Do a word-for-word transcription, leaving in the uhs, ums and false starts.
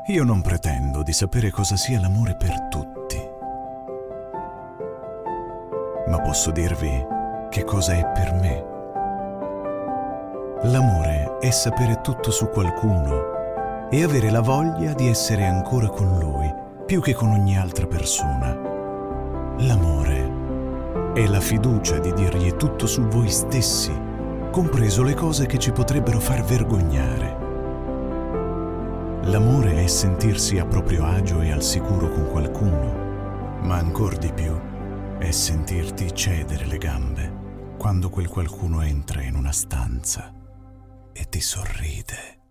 Io non pretendo di sapere cosa sia l'amore per tutti, ma posso dirvi che cosa è per me. L'amore è sapere tutto su qualcuno e avere la voglia di essere ancora con lui, più che con ogni altra persona. L'amore è la fiducia di dirgli tutto su voi stessi, compreso le cose che ci potrebbero far vergognare. L'amore è sentirsi a proprio agio e al sicuro con qualcuno, ma ancor di più è sentirti cedere le gambe quando quel qualcuno entra in una stanza e ti sorride.